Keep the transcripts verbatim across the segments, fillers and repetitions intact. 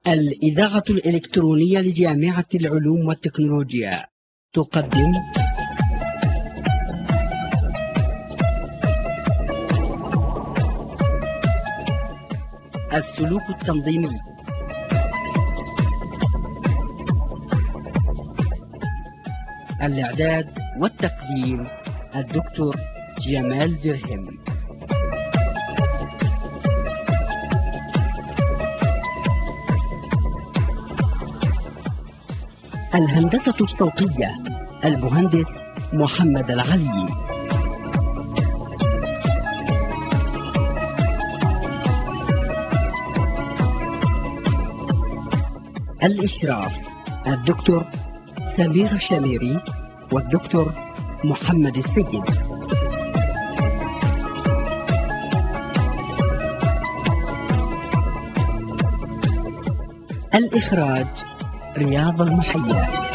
الإذاعة الإلكترونية لجامعة العلوم والتكنولوجيا تقدم السلوك التنظيمي. الإعداد والتقديم الدكتور جمال درهم. الهندسة الصوتية المهندس محمد العلي. الإشراف الدكتور سمير الشميري والدكتور محمد السيد. الإخراج رياض المحيا.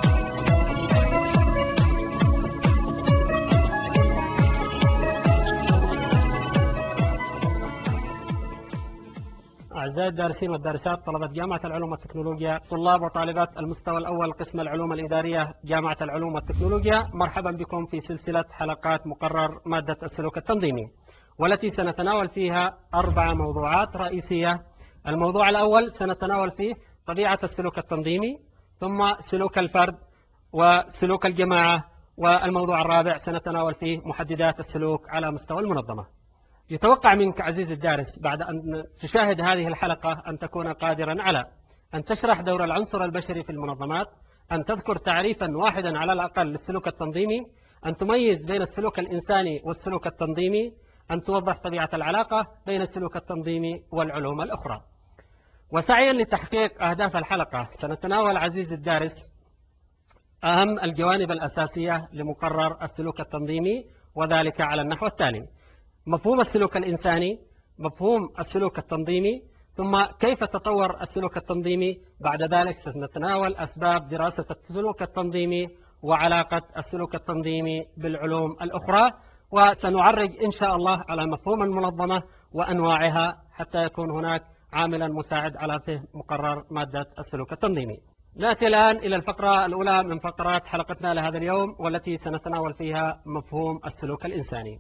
أعزائي الدارسين والدارسات، طلبة جامعة العلوم والتكنولوجيا، طلاب وطالبات المستوى الأول قسم العلوم الإدارية جامعة العلوم والتكنولوجيا، مرحبا بكم في سلسلة حلقات مقرر مادة السلوك التنظيمي، والتي سنتناول فيها أربع موضوعات رئيسية. الموضوع الأول سنتناول فيه طبيعة السلوك التنظيمي، ثم سلوك الفرد وسلوك الجماعة، والموضوع الرابع سنتناول فيه محددات السلوك على مستوى المنظمة. يتوقع منك عزيزي الدارس بعد أن تشاهد هذه الحلقة أن تكون قادرا على أن تشرح دور العنصر البشري في المنظمات، أن تذكر تعريفا واحدا على الأقل للسلوك التنظيمي، أن تميز بين السلوك الإنساني والسلوك التنظيمي، أن توضح طبيعة العلاقة بين السلوك التنظيمي والعلوم الأخرى. وسعيا لتحقيق أهداف الحلقة سنتناول عزيزي الدارس أهم الجوانب الأساسية لمقرر السلوك التنظيمي، وذلك على النحو التالي: مفهوم السلوك الإنساني، مفهوم السلوك التنظيمي، ثم كيف تطور السلوك التنظيمي. بعد ذلك سنتناول أسباب دراسة السلوك التنظيمي وعلاقة السلوك التنظيمي بالعلوم الأخرى، وسنعرج إن شاء الله على مفهوم المنظمة وأنواعها حتى يكون هناك عاملا مساعد على فهم مقرر مادة السلوك التنظيمي. نأتي الآن إلى الفقرة الأولى من فقرات حلقتنا لهذا اليوم، والتي سنتناول فيها مفهوم السلوك الإنساني.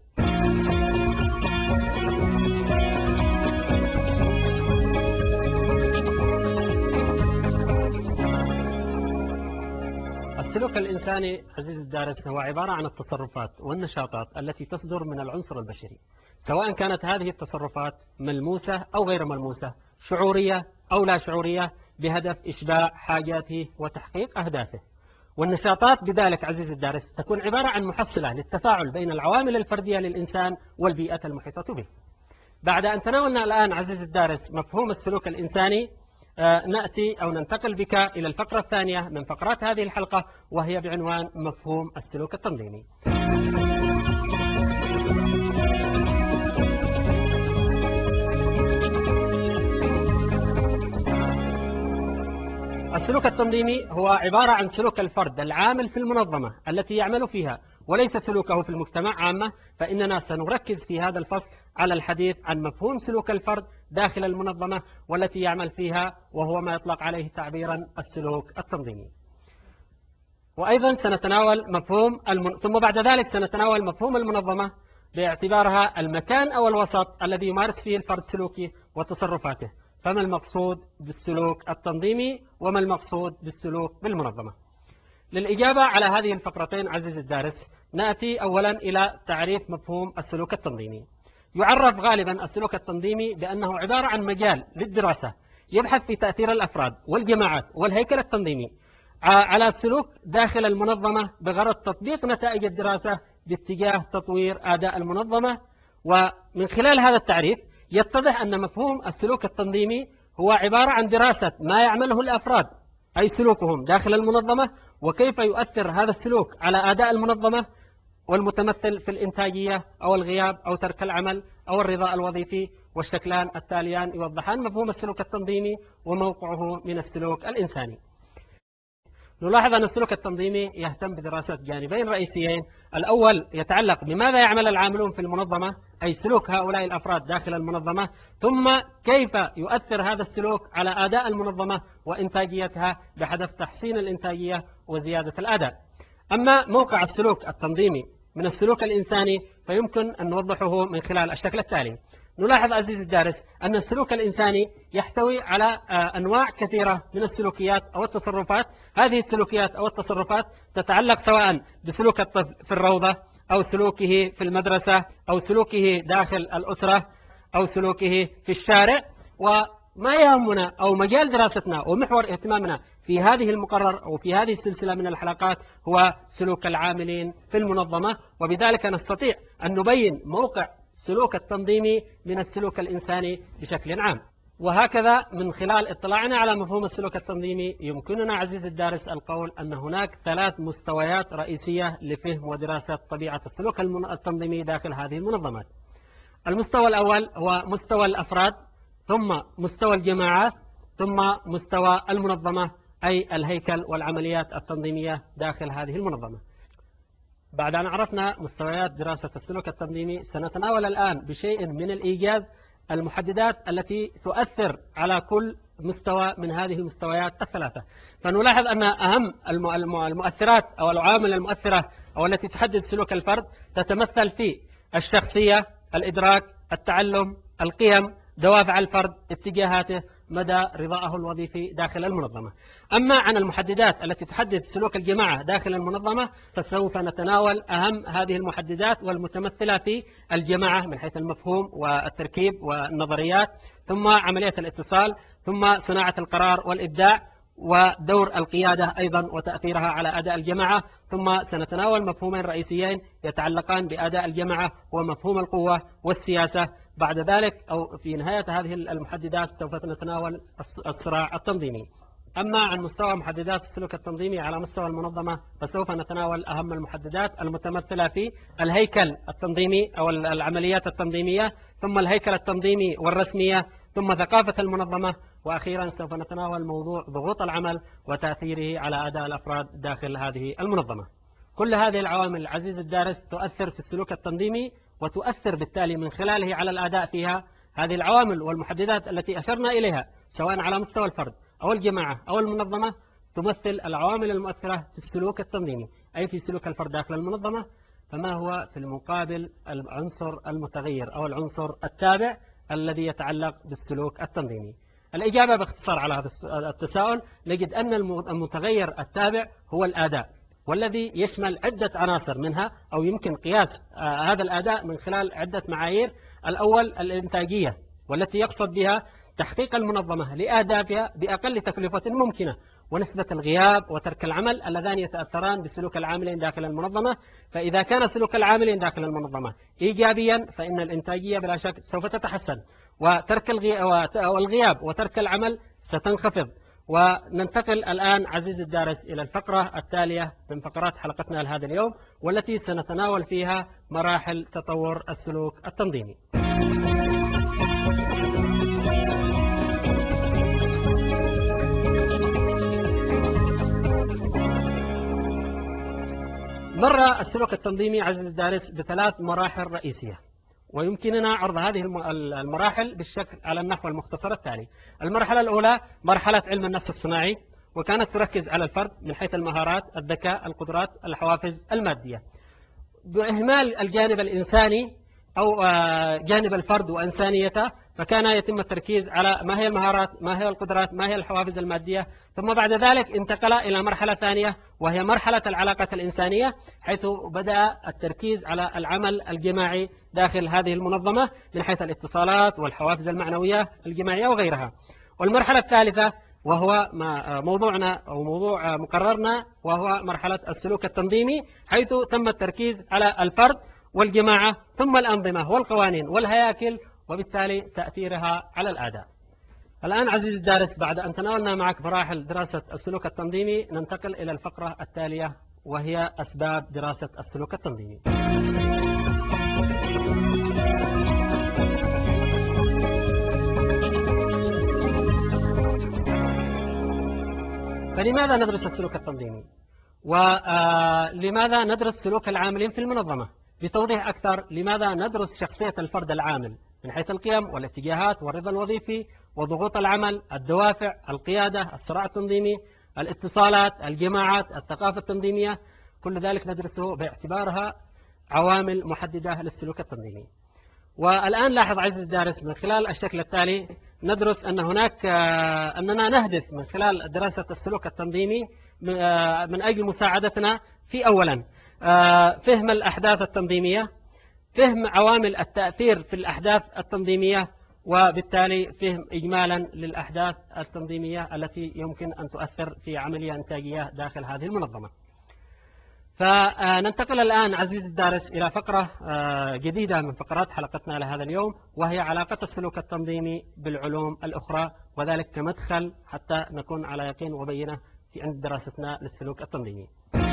السلوك الإنساني عزيزي الدارس هو عبارة عن التصرفات والنشاطات التي تصدر من العنصر البشري، سواء كانت هذه التصرفات ملموسة أو غير ملموسة، شعورية أو لا شعورية، بهدف إشباع حاجاته وتحقيق أهدافه. والنشاطات بذلك عزيزي الدارس تكون عبارة عن محصلة للتفاعل بين العوامل الفردية للإنسان والبيئة المحيطة به. بعد أن تناولنا الآن عزيزي الدارس مفهوم السلوك الإنساني، نأتي أو ننتقل بك إلى الفقرة الثانية من فقرات هذه الحلقة، وهي بعنوان مفهوم السلوك التنظيمي. السلوك التنظيمي هو عبارة عن سلوك الفرد العامل في المنظمة التي يعمل فيها، وليس سلوكه في المجتمع عامة. فإننا سنركز في هذا الفصل على الحديث عن مفهوم سلوك الفرد داخل المنظمة والتي يعمل فيها، وهو ما يطلق عليه تعبيرا السلوك التنظيمي. وأيضا سنتناول مفهوم المن... ثم بعد ذلك سنتناول مفهوم المنظمة باعتبارها المكان أو الوسط الذي يمارس فيه الفرد سلوكه وتصرفاته. فما المقصود بالسلوك التنظيمي وما المقصود بالسلوك بالمنظمة؟ للإجابة على هذه الفقرتين عزيزي الدارس، نأتي أولا إلى تعريف مفهوم السلوك التنظيمي. يعرف غالبا السلوك التنظيمي بأنه عبارة عن مجال للدراسة يبحث في تأثير الأفراد والجماعات والهيكل التنظيمي على السلوك داخل المنظمة بغرض تطبيق نتائج الدراسة باتجاه تطوير أداء المنظمة. ومن خلال هذا التعريف يتضح أن مفهوم السلوك التنظيمي هو عبارة عن دراسة ما يعمله الأفراد، أي سلوكهم داخل المنظمة، وكيف يؤثر هذا السلوك على أداء المنظمة، والمتمثل في الإنتاجية أو الغياب أو ترك العمل أو الرضا الوظيفي. والشكلان التاليان يوضحان مفهوم السلوك التنظيمي وموقعه من السلوك الإنساني. نلاحظ أن السلوك التنظيمي يهتم بدراسة جانبين رئيسيين. الأول يتعلق بماذا يعمل العاملون في المنظمة، أي سلوك هؤلاء الأفراد داخل المنظمة، ثم كيف يؤثر هذا السلوك على أداء المنظمة وإنتاجيتها بهدف تحسين الإنتاجية وزيادة الأداء. أما موقع السلوك التنظيمي من السلوك الإنساني فيمكن أن نوضحه من خلال الشكل التالي. نلاحظ عزيزي الدارس أن السلوك الإنساني يحتوي على أنواع كثيرة من السلوكيات أو التصرفات. هذه السلوكيات أو التصرفات تتعلق سواء بسلوك الطفل في الروضة، أو سلوكه في المدرسة، أو سلوكه داخل الأسرة، أو سلوكه في الشارع. وما يهمنا أو مجال دراستنا ومحور اهتمامنا في هذه المقرر أو في هذه السلسلة من الحلقات هو سلوك العاملين في المنظمة، وبذلك نستطيع أن نبين موقع السلوك التنظيمي من السلوك الإنساني بشكل عام. وهكذا من خلال اطلاعنا على مفهوم السلوك التنظيمي يمكننا عزيزي الدارس القول أن هناك ثلاث مستويات رئيسية لفهم ودراسة طبيعة السلوك التنظيمي داخل هذه المنظمات. المستوى الأول هو مستوى الأفراد، ثم مستوى الجماعات، ثم مستوى المنظمة أي الهيكل والعمليات التنظيمية داخل هذه المنظمة. بعد أن عرفنا مستويات دراسة السلوك التنظيمي سنتناول الآن بشيء من الإيجاز المحددات التي تؤثر على كل مستوى من هذه المستويات الثلاثة. فنلاحظ أن أهم المؤثرات أو العوامل المؤثرة أو التي تحدد سلوك الفرد تتمثل في الشخصية، الإدراك، التعلم، القيم، دوافع الفرد، اتجاهاته، مدى رضائه الوظيفي داخل المنظمة. أما عن المحددات التي تحدد سلوك الجماعة داخل المنظمة فسوف نتناول أهم هذه المحددات والمتمثلة في الجماعة من حيث المفهوم والتركيب والنظريات، ثم عملية الاتصال، ثم صناعة القرار والإبداع، ودور القيادة أيضا وتأثيرها على أداء الجماعة. ثم سنتناول مفهومين رئيسيين يتعلقان بأداء الجماعة ومفهوم القوة والسياسة. بعد ذلك أو في نهاية هذه المحددات سوف نتناول الصراع التنظيمي. أما عن مستوى محددات السلوك التنظيمي على مستوى المنظمة فسوف نتناول أهم المحددات المتمثلة في الهيكل التنظيمي أو العمليات التنظيمية، ثم الهيكل التنظيمي والرسمية، ثم ثقافة المنظمة، وأخيرا سوف نتناول موضوع ضغوط العمل وتأثيره على أداء الأفراد داخل هذه المنظمة. كل هذه العوامل عزيز الدارس تؤثر في السلوك التنظيمي وتؤثر بالتالي من خلاله على الأداء فيها. هذه العوامل والمحددات التي أشرنا إليها سواء على مستوى الفرد أو الجماعة أو المنظمة تمثل العوامل المؤثرة في السلوك التنظيمي أي في سلوك الفرد داخل المنظمة. فما هو في المقابل العنصر المتغير أو العنصر التابع الذي يتعلق بالسلوك التنظيمي؟ الإجابة باختصار على هذا التساؤل نجد أن المتغير التابع هو الأداء، والذي يشمل عدة عناصر منها أو يمكن قياس هذا الأداء من خلال عدة معايير. الأول الإنتاجية، والتي يقصد بها تحقيق المنظمة لأهدافها بأقل تكلفة ممكنة، ونسبة الغياب وترك العمل اللذان يتأثران بسلوك العاملين داخل المنظمة. فإذا كان سلوك العاملين داخل المنظمة إيجابيا فإن الإنتاجية بلا شك سوف تتحسن، وترك الغياب وترك العمل ستنخفض. وننتقل الآن عزيزي الدارس إلى الفقرة التالية من فقرات حلقتنا لهذا اليوم، والتي سنتناول فيها مراحل تطور السلوك التنظيمي. مر السلوك التنظيمي عزيزي الدارس بثلاث مراحل رئيسية، ويمكننا عرض هذه المراحل بالشكل على النحو المختصر التالي. المرحلة الأولى مرحلة علم النفس الصناعي، وكانت تركز على الفرد من حيث المهارات، الذكاء، القدرات، الحوافز المادية، بإهمال الجانب الإنساني أو جانب الفرد وإنسانيته. فكان يتم التركيز على ما هي المهارات، ما هي القدرات، ما هي الحوافز المادية. ثم بعد ذلك انتقل إلى مرحلة ثانية وهي مرحلة العلاقات الإنسانية، حيث بدأ التركيز على العمل الجماعي داخل هذه المنظمة من حيث الاتصالات والحوافز المعنوية الجماعية وغيرها. والمرحلة الثالثة وهو موضوعنا أو موضوع مقررنا وهو مرحلة السلوك التنظيمي، حيث تم التركيز على الفرد والجماعة ثم الأنظمة والقوانين والهياكل وبالتالي تأثيرها على الأداء. الآن عزيزي الدارس بعد أن تناولنا معك مراحل دراسة السلوك التنظيمي ننتقل إلى الفقرة التالية وهي أسباب دراسة السلوك التنظيمي. فلماذا ندرس السلوك التنظيمي؟ ولماذا ندرس سلوك العاملين في المنظمة؟ بتوضيح أكثر، لماذا ندرس شخصية الفرد العامل من حيث القيم والاتجاهات والرضا الوظيفي وضغوط العمل، الدوافع، القيادة، الصراع التنظيمي، الاتصالات، الجماعات، الثقافة التنظيمية، كل ذلك ندرسه باعتبارها عوامل محددة للسلوك التنظيمي. والآن لاحظ عزيزي الدارس من خلال الشكل التالي ندرس أن هناك أننا نهدف من خلال دراسة السلوك التنظيمي من أجل مساعدتنا في أولا فهم الأحداث التنظيمية، فهم عوامل التأثير في الأحداث التنظيمية، وبالتالي فهم إجمالا للأحداث التنظيمية التي يمكن أن تؤثر في عملية إنتاجية داخل هذه المنظمة. فننتقل الآن عزيزي الدارس إلى فقرة جديدة من فقرات حلقتنا لهذا اليوم، وهي علاقة السلوك التنظيمي بالعلوم الأخرى، وذلك كمدخل حتى نكون على يقين وبينة في عند دراستنا للسلوك التنظيمي.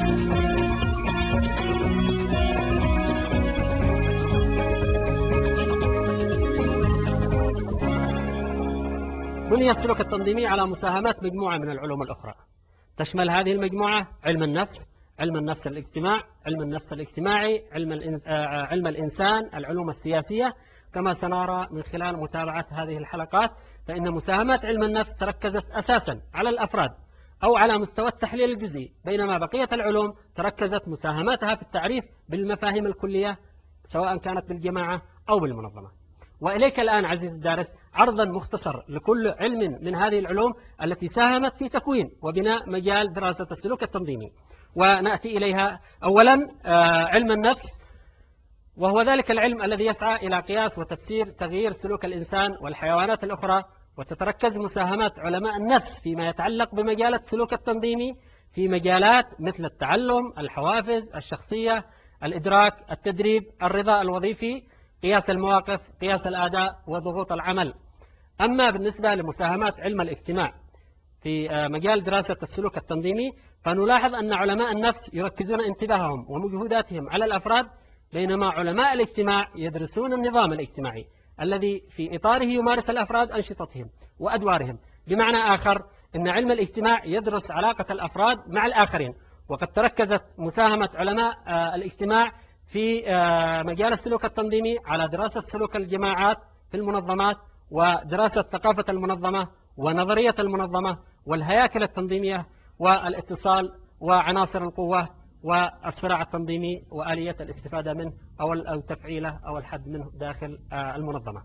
بني السلوك التنظيمي على مساهمات مجموعة من العلوم الأخرى، تشمل هذه المجموعة علم النفس، علم النفس الاجتماع، علم النفس الاجتماعي، علم, الإنس... علم الإنسان، العلوم السياسية. كما سنرى من خلال متابعة هذه الحلقات فإن مساهمات علم النفس تركزت أساسا على الأفراد أو على مستوى التحليل الجزئي، بينما بقية العلوم تركزت مساهماتها في التعريف بالمفاهيم الكلية سواء كانت بالجماعة أو بالمنظمة. وإليك الآن عزيزي الدارس عرضا مختصر لكل علم من هذه العلوم التي ساهمت في تكوين وبناء مجال دراسة السلوك التنظيمي. ونأتي إليها أولا علم النفس، وهو ذلك العلم الذي يسعى إلى قياس وتفسير تغيير سلوك الإنسان والحيوانات الأخرى، وتتركز مساهمات علماء النفس فيما يتعلق بمجال السلوك التنظيمي في مجالات مثل التعلم، الحوافز، الشخصية، الإدراك، التدريب، الرضا الوظيفي، قياس المواقف، قياس الأداء، وضغوط العمل. أما بالنسبة لمساهمات علم الاجتماع في مجال دراسة السلوك التنظيمي فنلاحظ أن علماء النفس يركزون انتباههم ومجهوداتهم على الأفراد، بينما علماء الاجتماع يدرسون النظام الاجتماعي الذي في إطاره يمارس الأفراد أنشطتهم وأدوارهم. بمعنى آخر أن علم الاجتماع يدرس علاقة الأفراد مع الآخرين، وقد تركزت مساهمة علماء الاجتماع في مجال السلوك التنظيمي على دراسة سلوك الجماعات في المنظمات، ودراسة ثقافة المنظمة، ونظرية المنظمة، والهياكل التنظيمية، والاتصال، وعناصر القوة، والصراع التنظيمي، وآلية الاستفادة منه أو تفعيله أو الحد منه داخل المنظمة.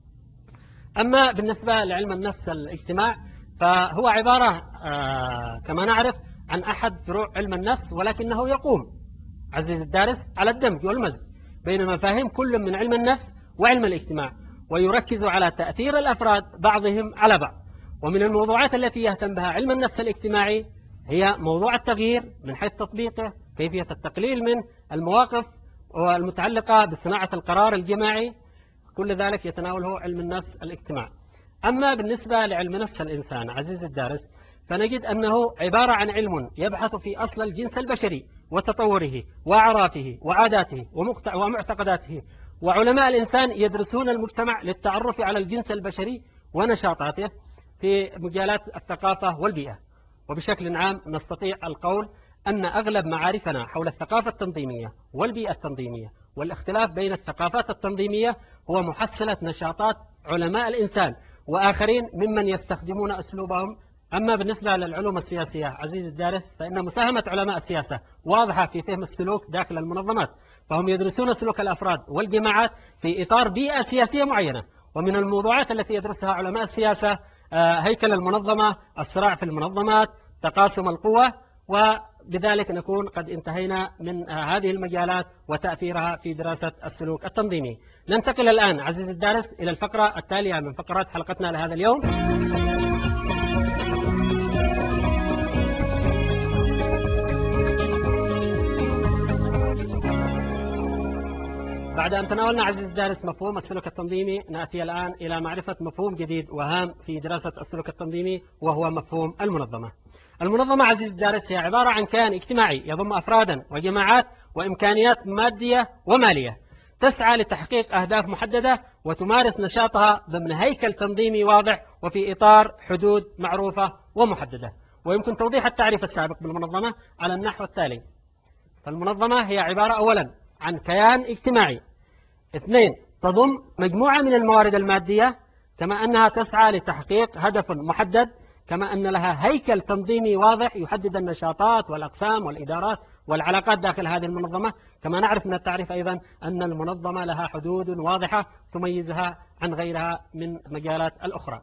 أما بالنسبة لعلم النفس الاجتماع فهو عبارة كما نعرف عن أحد فروع علم النفس، ولكنه يقوم عزيزي الدارس على الدمج والمزج بين مفاهيم كل من علم النفس وعلم الاجتماع، ويركز على تأثير الأفراد بعضهم على بعض. ومن الموضوعات التي يهتم بها علم النفس الاجتماعي هي موضوع التغيير من حيث تطبيقه، كيفية التقليل من المواقف والمتعلقة بصناعة القرار الجماعي، كل ذلك يتناوله علم النفس الاجتماع. أما بالنسبة لعلم نفس الإنسان عزيزي الدارس فنجد أنه عبارة عن علم يبحث في أصل الجنس البشري وتطوره وأعرافه وعاداته ومعتقداته، وعلماء الإنسان يدرسون المجتمع للتعرف على الجنس البشري ونشاطاته في مجالات الثقافة والبيئة. وبشكل عام نستطيع القول أن أغلب معارفنا حول الثقافة التنظيمية والبيئة التنظيمية والاختلاف بين الثقافات التنظيمية هو محصلة نشاطات علماء الإنسان وآخرين ممن يستخدمون أسلوبهم. أما بالنسبة للعلوم السياسية عزيزي الدارس فإن مساهمة علماء السياسة واضحة في فهم السلوك داخل المنظمات، فهم يدرسون سلوك الأفراد والجماعات في إطار بيئة سياسية معينة. ومن الموضوعات التي يدرسها علماء السياسة هيكل المنظمة، الصراع في المنظمات، تقاسم القوى، وبذلك نكون قد انتهينا من هذه المجالات وتأثيرها في دراسة السلوك التنظيمي. ننتقل الآن عزيزي الدارس إلى الفقرة التالية من فقرات حلقتنا لهذا اليوم. بعد أن تناولنا عزيزي الدارس مفهوم السلوك التنظيمي نأتي الآن إلى معرفة مفهوم جديد وهام في دراسة السلوك التنظيمي، وهو مفهوم المنظمة. المنظمة عزيزي الدارس هي عبارة عن كيان اجتماعي يضم أفرادا وجماعات وإمكانيات مادية ومالية تسعى لتحقيق أهداف محددة وتمارس نشاطها ضمن هيكل تنظيمي واضح وفي إطار حدود معروفة ومحددة. ويمكن توضيح التعريف السابق بالمنظمة على النحو التالي. فالمنظمة هي عبارة أولا عن كيان اجتماعي، اثنين تضم مجموعة من الموارد المادية، كما أنها تسعى لتحقيق هدف محدد، كما أن لها هيكل تنظيمي واضح يحدد النشاطات والأقسام والإدارات والعلاقات داخل هذه المنظمة. كما نعرف من التعريف أيضا أن المنظمة لها حدود واضحة تميزها عن غيرها من المجالات الأخرى.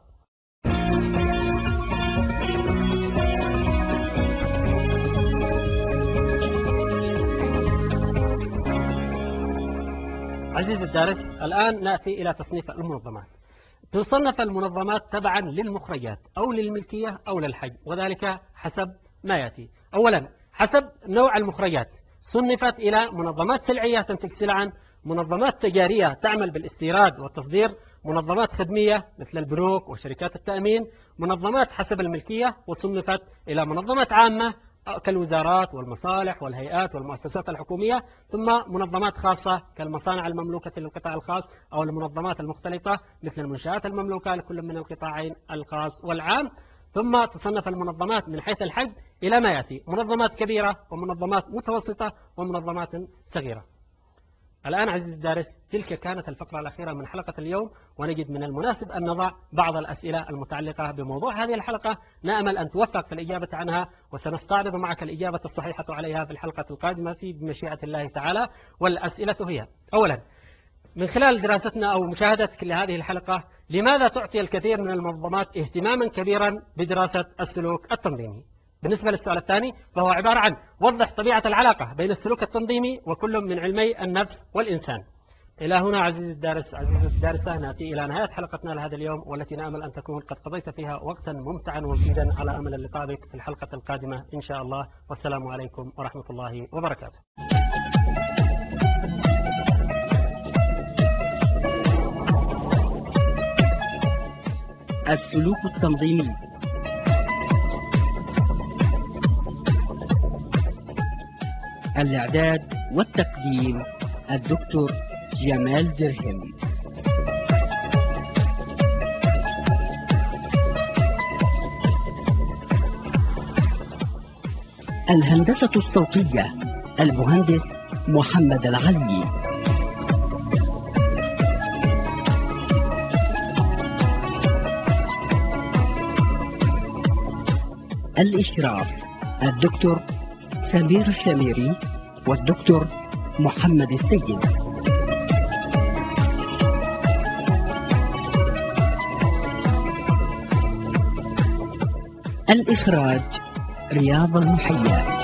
عزيزي الدارس، الآن نأتي إلى تصنيف المنظمات. تصنف المنظمات تبعا للمخرجات أو للملكية أو للحجم، وذلك حسب ما يأتي. أولا حسب نوع المخرجات، صنفت إلى منظمات سلعية تنتج سلعا، منظمات تجارية تعمل بالاستيراد والتصدير، منظمات خدمية مثل البنوك وشركات التأمين، منظمات حسب الملكية وصنفت إلى منظمات عامة كالوزارات والمصالح والهيئات والمؤسسات الحكومية، ثم منظمات خاصة كالمصانع المملوكة للقطاع الخاص أو المنظمات المختلطة مثل المنشآت المملوكة لكل من القطاعين الخاص والعام. ثم تصنف المنظمات من حيث الحجم إلى ما يأتي: منظمات كبيرة ومنظمات متوسطة ومنظمات صغيرة. الآن عزيزي الدارس، تلك كانت الفقرة الأخيرة من حلقة اليوم، ونجد من المناسب أن نضع بعض الأسئلة المتعلقة بموضوع هذه الحلقة، نأمل أن توفق في الإجابة عنها، وسنستعرض معك الإجابة الصحيحة عليها في الحلقة القادمة بمشيئة الله تعالى. والأسئلة هي: أولا، من خلال دراستنا أو مشاهدتك لهذه الحلقة، لماذا تعطي الكثير من المنظمات اهتماما كبيرا بدراسة السلوك التنظيمي؟ بالنسبة للسؤال الثاني، فهو عبارة عن: وضح طبيعة العلاقة بين السلوك التنظيمي وكل من علمي النفس والإنسان. إلى هنا عزيزي الدارس، عزيزي الدارسة، نأتي إلى نهاية حلقتنا لهذا اليوم، والتي نأمل أن تكون قد قضيت فيها وقتا ممتعا ومفيدا، على أمل اللقاء بك في الحلقة القادمة إن شاء الله. والسلام عليكم ورحمة الله وبركاته. السلوك التنظيمي. الإعداد والتقديم الدكتور جمال درهم. الهندسة الصوتية المهندس محمد العلي. الإشراف الدكتور سمير الشميري والدكتور محمد السيد. الإخراج رياض المحيا.